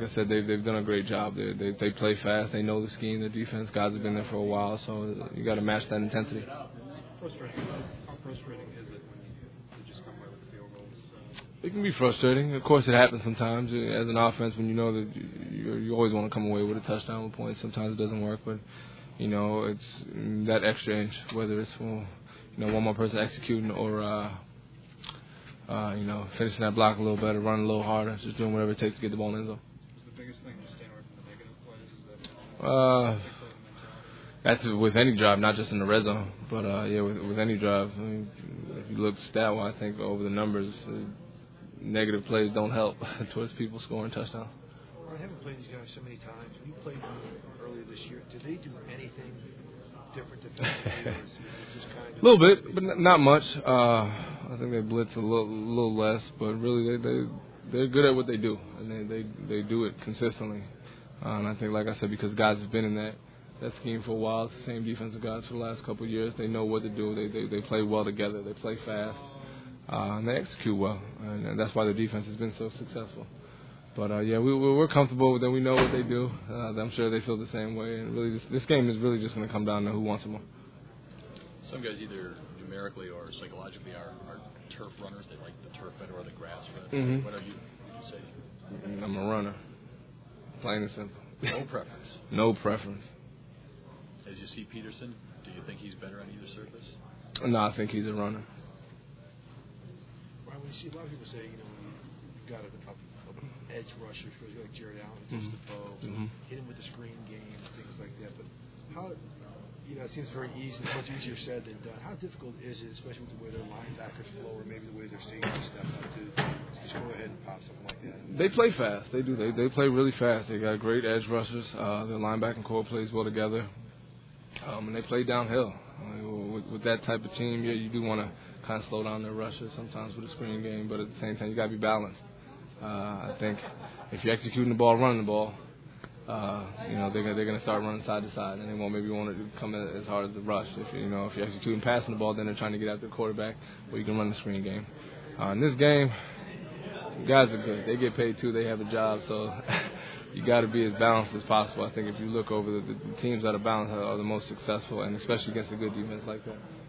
like I said, they've done a great job. They play fast. They know the scheme, the defense. Guys have been there for a while, so you got to match that intensity. How frustrating is it when you just come away with the field goals? It can be frustrating. Of course, it happens sometimes. As an offense, when you know that you always want to come away with a touchdown with points, sometimes it doesn't work. But, it's that extra inch, whether it's for, one more person executing or, finishing that block a little better, running a little harder, just doing whatever it takes to get the ball in the end zone. What's the biggest thing, just staying away from the negative plays? That's with any drive, not just in the red zone. But, with any drive, if you look stat-wise, I think over the numbers, negative plays don't help towards people scoring touchdowns. I haven't played these guys so many times. You played them earlier this year. Did they do anything different defensively? Or is it just kind of a little bit, but not much. I think they blitz a little less, but really they're good at what they do, and they do it consistently. And I think, like I said, because guys have been in that scheme for a while, it's the same defensive guys for the last couple of years. They know what to do. They play well together. They play fast. And they execute well, and that's why the defense has been so successful. But, we're comfortable with them. We know what they do. I'm sure they feel the same way. And really, this game is really just going to come down to who wants it more. Some guys either numerically or psychologically are turf runners. They like the turf better or the grass better. Mm-hmm. What would you say? I'm a runner. Plain and simple. No preference? No preference. As you see Peterson, do you think he's better on either surface? No, I think he's a runner. When you see a lot of people say, you've got an edge rusher, especially like Jared Allen, just the bow, hit him with the screen game, things like that. But how, it seems very easy, much easier said than done. How difficult is it, especially with the way their linebackers flow, or maybe the way their safeties step up to just go ahead and pop something like that? They play fast. They do. They play really fast. They got great edge rushers. Their linebacking core plays well together, and they play downhill. With that type of team, you do want to kind of slow down their rushes sometimes with a screen game, but at the same time, you got to be balanced. I think if you're executing the ball, running the ball, they're going to start running side to side, and they won't maybe want to come as hard as the rush. If you're executing passing the ball, then they're trying to get after the quarterback, where you can run the screen game. In this game, guys are good. They get paid too. They have a job, so you got to be as balanced as possible. I think if you look over the teams that are balanced are the most successful, and especially against a good defense like that.